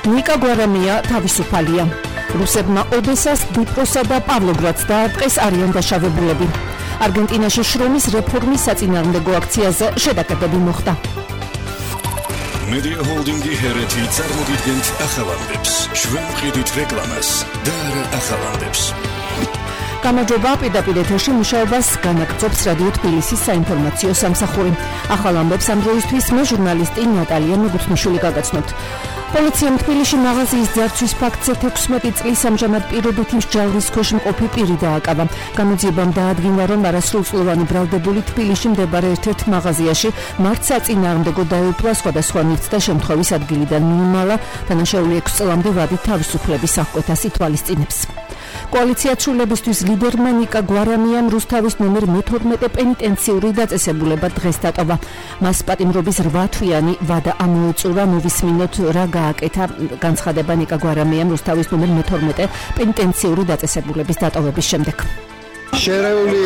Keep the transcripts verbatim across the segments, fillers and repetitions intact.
ნიკა გვარამია თავისუფალია. რუსებმა ოდესას, დნიპროსა და პავლოგრადს დაარტყეს არიან დაშავებულები. არგენტინაში შრომის რეფორმის საწინააღმდეგო აქციაზე შეტაკებები მოხდა. Media Holdingi Hereti წარმოგიდგენთ ახალამდებს, ჩვენ ვყიდით რეკლამას და არა ახალამდებს. გამარჯობა, პირდაპირ ეთერში მუშაობას განაგრძობს რადიო თბილისის საინფორმაციო სამსახური. ახალამდებს ამ დროისთვის მე ჟურნალისტი ნატალია მიგუთმიშვილი გაგაცნობთ. პოლიციამ თბილისში მაღაზიის ძარცვის ფაქტზე თექვსმეტი წლის ამჟამად პირობითი მსჯავრდის ქვეშ მყოფი პირი დააკავა. გამოძიებამ დაადგინა, რომ არასრულწლოვანი ბრალდებული თბილისში მდებარე ერთ-ერთ მაღაზიაში მართ საწინააღმდეგო დაეუფლა სხვადასხვა ნივთს და შემთხვევის ადგილიდან მიიმალა. დანაშაული ექვს წლამდე ვადით თავისუფლების აღკვეთას ითვალისწინებს. კოალიცია ცვლილებისთვის ლიდერმა ნიკა გვარამიამ რუსთავის ნომერ მეთორმეტე პენიტენციური დაწესებულება დღეს დატოვა. მას პატიმრობის რვა თვიანი ვადა ამოეწურა. მოვისმინოთ რა გააკეთა. განცხადება ნიკა გვარამიამ რუსთავის ნომერ მეთორმეტე პენიტენციური დაწესებულების დატოვების შემდეგ. შერეული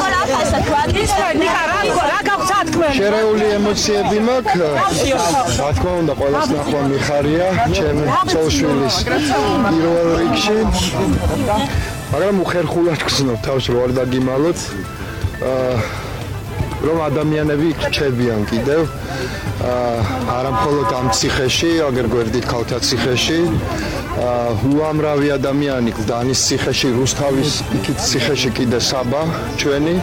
შერეული ემოციები მაქვს. რა თქმა უნდა, ყველას ნახვა მიხარია ჩემი ცოლშვილის პირველ რიგში. მაგრამ უხერხულად გრძნობ თავს რო არ დაგიმალოთ, რომ ადამიანები რჩებიან კიდევ არა მხოლოდ ამ ციხეში, აგერ გვერდით ქალთა ციხეში, უამრავი ადამიანი გდანის ციხეში, რუსთავის იქით ციხეში კიდე საბა ჩვენი.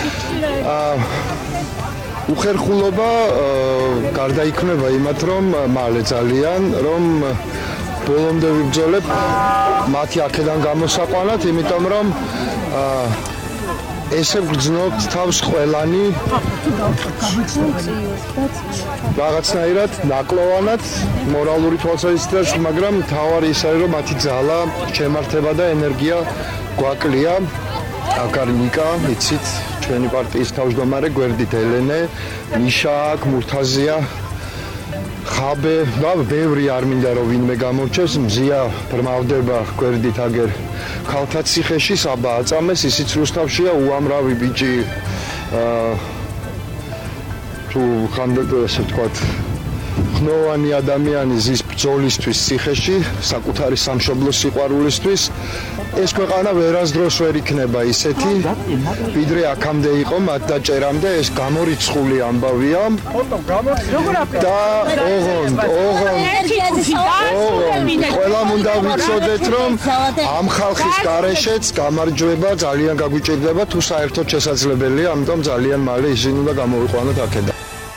უხერხულობა გარდაიქმნება იმათ, რომ მალე ძალიან, რომ ბოლომდე ვიბრძოლებ მათი აქედან გამოსაყვანად, იმიტომ რომ ესე ვგრძნობთ თავს ყველანი რაღაცნაირად ნაკლოვანად მორალური თვალსაზრისით, მაგრამ თავარი ის არის, რომ მათი ძალა, შემართება და ენერგია გვაკლია. აქ არის ნიკა, იცით, ჩვენი პარტიის თავმჯდომარე, გვერდით ელენე, მიშა აქ, მურთაზია, ხაბე და ბევრი არ მინდა რომ ვინმე გამორჩევს. მზია ბრმავდება გვერდით აგერ ქალთა ციხეში, საბა აწამეს, ისიც რუსთავშია, უამრავი ბიჭი თუ ხანდად ესე ვთქვათ ხნოვანი ადამიანი ზის ბრძოლისთვის ციხეში, საკუთარი სამშობლოს სიყვარულისთვის. ეს ქვეყანა ვერასდროს ვერ იქნება ისეთი, ვიდრე აქამდე იყო მათ დაჭერამდე. ეს გამორიცხული ამბავია და ოღონდ ოღონდ ყველამ უნდა ვიცოდეთ, რომ ამ ხალხის გარეშეც გამარჯვება ძალიან გაგვიჭირდება, თუ საერთოდ შესაძლებელია, ამიტომ ძალიან მალე ისინი უნდა გამოვიყვანოთ აქედან.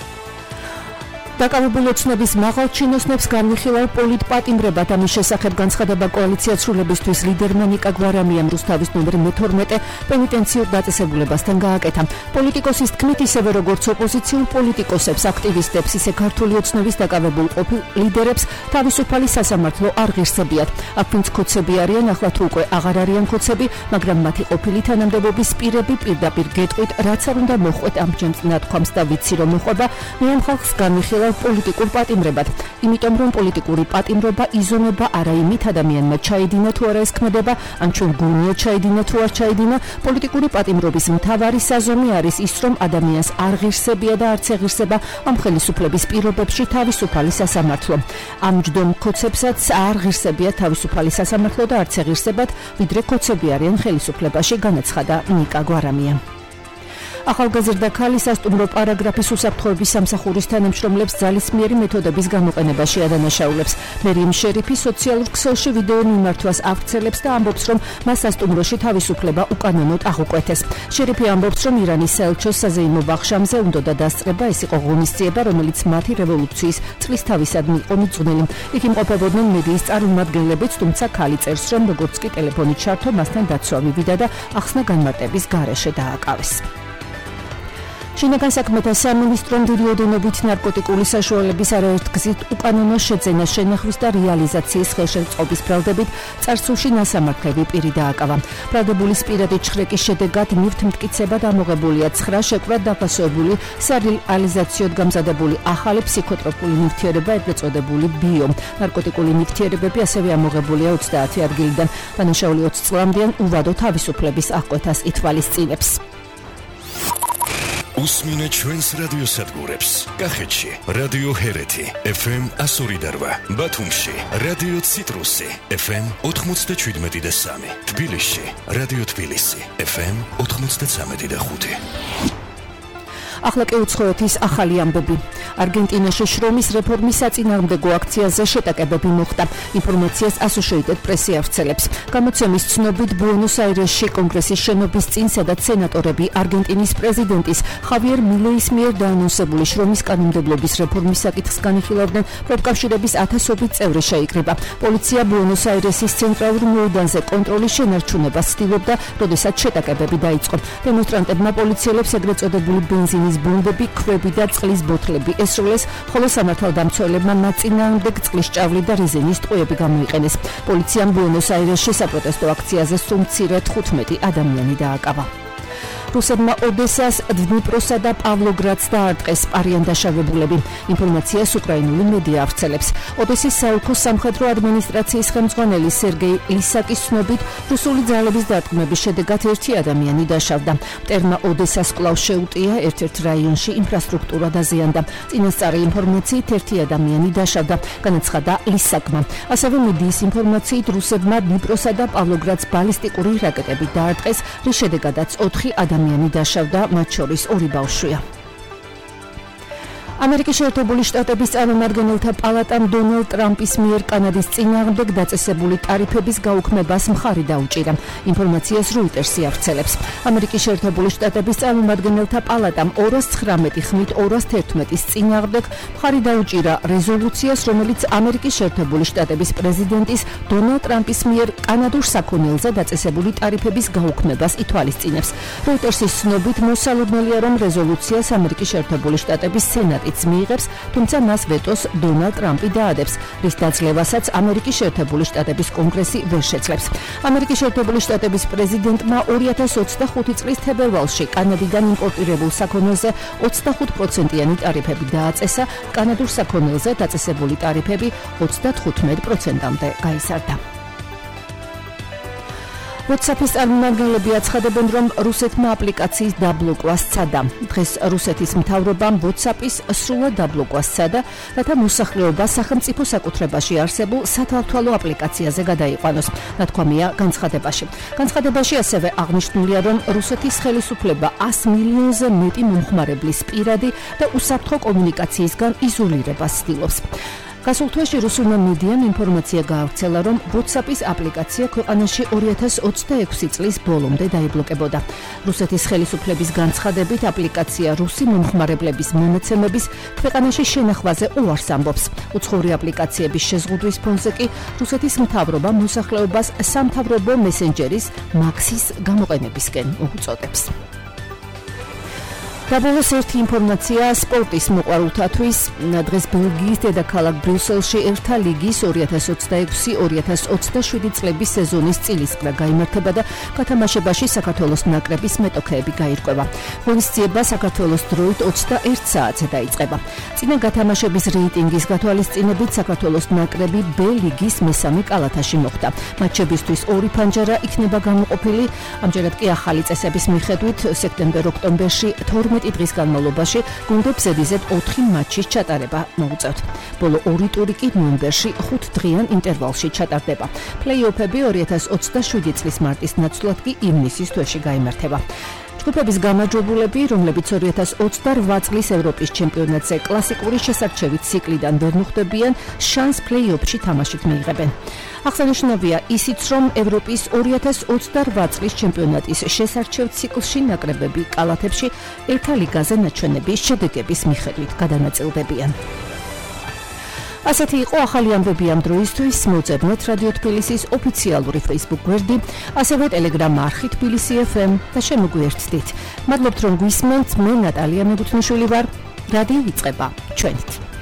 დაკავებულ ოცნების მაღალ ჩინოსნებს განვიხილავ პოლიტპატიმრებად. ამის შესახებ განცხადება კოალიცია ცვლილებისთვის ლიდერმა ნიკა გვარამიამ რუსთავის ნომერ მეთორმეტე პენიტენციურ დაწესებულებასთან გააკეთა. პოლიტიკოსის თქმით, ისევე როგორც ოპოზიციურ პოლიტიკოსებს, აქტივისტებს, ისე ქართული ოცნების დაკავებულ ყოფილ ლიდერებს თავისუფალი სასამართლო არ ღირსებიათ. აქ ვინც ქოცები არიან, ახლა თუ უკვე აღარ არიან ქოცები, მაგრამ მათი ყოფილი თანამდებობის პირები პირდაპირ გეტყვით, რაც არ უნდა მოხვეთ ამ ჩემს ნათქვამს და ვიცი რომ მოხვება, მე ამ ხალხს განვიხილავ პოლიტიკურ პატიმრებად. იმიტომ რომ პოლიტიკური პატიმრობა იზომება არა იმით, ადამიანმა ჩაიდინა თუ არა ეს ქმედება, ან ჩვენ გუნია ჩაიდინა თუ არ ჩაიდინა. პოლიტიკური პატიმრობის მთავარი საზომი არის ის, რომ ადამიანს არ ღირსებია და არც ეღირსება ამ ხელისუფლების პირობებში თავისუფალი სასამართლო. ამ ჯდომ ქოცებსაც არ ღირსებია თავისუფალი სასამართლო და არც ეღირსებათ, ვიდრე ქოცები არიან ხელისუფლებაში, განაცხადა ნიკა გვარამია. ახალგაზრდა ქალი სასტუმრო პარაგრაფის უსაფრთხოების სამსახურის თანამშრომლებს ძალისმიერი მეთოდების გამოყენებაში ადანაშაულებს. მერიმ შერიფი სოციალურ ქსელში ვიდეო მიმართვას აღწერებს და ამბობს, რომ მას სასტუმროში თავისუფლება უკანონოდ აღუკვეთეს. შერიფი ამბობს, რომ ირანის საელჩოს საზეიმო ბახშამზე უნდა დასწრება. ეს იყო ღონისძიება, რომელიც მათი რევოლუციის წლისთავისადმი იყო მიძღვნილი. იქ იმყოფებოდნენ მედიის წარმომადგენლებიც, თუმცა ქალი წერს, რომ როგორც კი ტელეფონით ჩართო, მასთან დაცვა მივიდა და ახსნა განმარტების გარეშე დააკავეს. შინაგან საქმეთა სამინისტრომ დიდი ოდენობით ნარკოტიკული საშუალების არაერთგზით უკანონო შეძენა, შენახვის და რეალიზაციის ხელშეწყობის ბრალდებით წარსულში ნასამართლები პირი დააკავა. ბრალდებულის პირადი ჩხრეკის შედეგად ნივთმტკიცება დამოღებულია ცხრა შეკვრად დაფასებული სარეალიზაციოდ გამზადებული ახალი ფსიქოტროპული ნივთიერება, ეგრეთ წოდებული ბიო. ნარკოტიკული ნივთიერებები ასევე ამოღებულია ოცდაათი ადგილიდან. დანაშაული ოცი წლამდიან უვადო თავისუფლების აღკვეთას ითვალისწინებს. უსმინე ჩვენს რადიოსადგურებს. კახეთში რადიო ჰერეთი ეფ ემ one oh eight, ბათუმში რადიო ციტრუსი ეფ ემ ninety-seven და three, თბილისში რადიო თბილისი ეფ ემ ninety-three და five. ახლა კი უცხოეთის ახალი ამბები. არგენტინაში შრომის რეფორმის საწინააღმდეგო აქციაზე შეტაკებები მოხდა. ინფორმაციას Associated Press ავრცელებს. გამოცემის ცნობით ბუენოს-აირესში კონგრესის შენობის წინ, სადაც სენატორები არგენტინის პრეზიდენტის ხავიერ მილეის მიერ დაანონსებული შრომის კანონმდებლობის რეფორმის საკითხს განიხილავდნენ, პროფკავშირების ათასობით წევრი შეიკრიბა. პოლიცია ბუენოს-აირესის ცენტრალურ მოედანზე კონტროლის შენარჩუნებას ცდილობდა, როდესაც შეტაკებები დაიწყო. დემონსტრანტებმა პოლიციელებს ეგრეთ წოდებული ბენზინის ბომბები, ქვები და წყლის ბოთლები ესრულეს, ხოლო სამართალდამცველებმა მათ წინააღმდეგ წყლის ჭავლი და რეზინის ტყვეები გამოიყენეს. პოლიციამ ბუენოს-აირესში საპროტესტო აქციაზე სულ მცირე თხუთმეტი ადამიანი დააკავა. რუსებმა ოდესას, დნიპროსა და პავლოგრადს დაარტყეს პარიან დაშავებულები. ინფორმაციას უკრაინული მედია ავრცელებს. ოდესის საოლქო სამხედრო ადმინისტრაციის ხელმძღვანელი სერგეი ლისაკის ცნობით, რუსული ძალების დარტყმების შედეგად ერთი ადამიანი დაშავდა. მტერმა ოდესას კვლავ შეუტია, ერთ-ერთ რაიონში ინფრასტრუქტურა დაზიანდა. წინასწარი ინფორმაციით ერთი ადამიანი დაშავდა, განაცხადა ლისაკმა. ასევე მედიის ინფორმაციით, რუსებმა დნიპროსა და პავლოგრადს ბალისტიკური რაკეტები დაარტყეს, რის შედეგადაც ოთხი ადამიანი დაშავდა, მათ შორის ორი ბავშვია. ამერიკის შეერთებული შტატების წარმომადგენელთა პალატამ დონალდ ტრამპის მიერ კანადის წინააღმდეგ დაწესებული ტარიფების გაუქმებას მხარი დაუჭირა. ინფორმაციას Reuters ავრცელებს. ამერიკის შეერთებული შტატების წარმომადგენელთა პალატამ ორას ცხრამეტი ხმით ორას თერთმეტის წინააღმდეგ მხარი დაუჭირა რეზოლუციას, რომელიც ამერიკის შეერთებული შტატების პრეზიდენტის დონალდ ტრამპის მიერ კანადურ საქონელზე დაწესებული ტარიფების გაუქმებას ითვალისწინებს. Reuters-ის ცნობით, მოსალოდნელია, რომ რეზოლუციას ამერიკის შეერთებული შტატების სენატი მიიღებს, თუმცა მას ვეტოს დონალდ ტრამპი დაადებს, რის დაძლევასაც ამერიკის შეერთებული შტატების კონგრესი ვერ შეძლებს. ამერიკის შეერთებული შტატების პრეზიდენტმა ორი ათას ოცდახუთი წლის თებერვალში კანადიდან იმპორტირებულ საქონელზე ოცდახუთ პროცენტიანი ტარიფები დააწესა, კანადურ საქონელზე დაწესებული ტარიფები ოცდათხუთმეტ პროცენტამდე გაიზარდა. WhatsApp-ის წარმომადგენლები აცხადებენ, რომ რუსეთმა აპლიკაციის დაბლოკვა სცადა. დღეს რუსეთის მთავრობამ WhatsApp-ის სრულად დაბლოკვა სცადა, რათა მოსახლეობა სახელმწიფო საკუთრებაში არსებულ სათვალთვალო აპლიკაციაზე გადაიყვანოს, ნათქვამია განცხადებაში. განცხადებაში ასევე აღნიშნულია, რომ რუსეთის ხელისუფლება ას მილიონზე მეტი მომხმარებლის პირადი და უსაფრთხო კომუნიკაციისგან იზოლირებას ცდილობს. გასულ თვეში რუსულმა მედიამ ინფორმაცია გაავრცელა, რომ WhatsApp-ის აპლიკაცია ქვეყანაში ორი ათას ოცდაექვსი წლის ბოლომდე დაიბლოკებოდა. რუსეთის ხელისუფლების განცხადებით, აპლიკაცია რუსი მომხმარებლების მონაცემების ქვეყანაში შენახვაზე უარს ამბობს. უცხოური აპლიკაციების შეზღუდვის ფონზე კი რუსეთის მთავრობა მოსახლეობას სამთავრობო მესენჯერის მაქსის გამოყენებისკენ უწოდებს. დაბოლოს ერთი ინფორმაცია სპორტის მოყვარულთათვის. დღეს ბელგიის დედაქალაქ ბრიუსელში ერთა ლიგის ორი ათას ოცდაექვსი ორი ათას ოცდაშვიდი წლების სეზონის წილისყრა გაიმართება და გათამაშებაში საქართველოს ნაკრების მეტოქეები გაირკვევა. ღონისძიება საქართველოს დროით ოცდაერთ საათზე დაიწყება. წინა გათამაშების რეიტინგის გათვალისწინებით საქართველოს ნაკრები ბ ლიგის მესამე კალათაში მოხვდა. მატჩებისთვის ორი ფანჯარა იქნება გამოყოფილი. ამჯერად კი ახალი წესების მიხედვით სექტემბერ-ოქტომბერში თორმეტი დღის განმავლობაში გუნდებს ზედიზედ ოთხი მატჩის ჩატარება მოუწევთ. ბოლო ორი ტური კი ნოემბერში ხუთ დღიან ინტერვალში ჩატარდება. პლეი-ოფები ორი ათას ოცდაშვიდი წლის მარტის ნაცვლად კი ივნისის თვეში გაიმართება. ჯგუფების გამარჯვებულები, რომლებიც ორი ათას ოცდარვა წლის ევროპის ჩემპიონატზე კლასიკური შესარჩევით ციკლიდან ვერ მოხვდებიან, შანს პლეი-ოფში თამაშით მიიღებენ. აღსანიშნავია ისიც, რომ ევროპის ორი ათას ოცდარვა წლის ჩემპიონატის შესარჩევ ციკლში ნაკრებები კალათებში ერთა ლიგაზე ნაჩვენების შედეგების მიხედვით გადანაწილდებიან. ასეთი იყო ახალი ამბები ამ დროისთვის. მოძებნეთ რადიო თბილისის ოფიციალური Facebook გვერდი, ასევე Telegram არხი თბილისი ეფ ემ და შემოგვიერთდით. მადლობთ, რომ გვისმენთ. მე ნატალია მებუთნიშვილი ვარ. რადიო იწყება ჩვენით.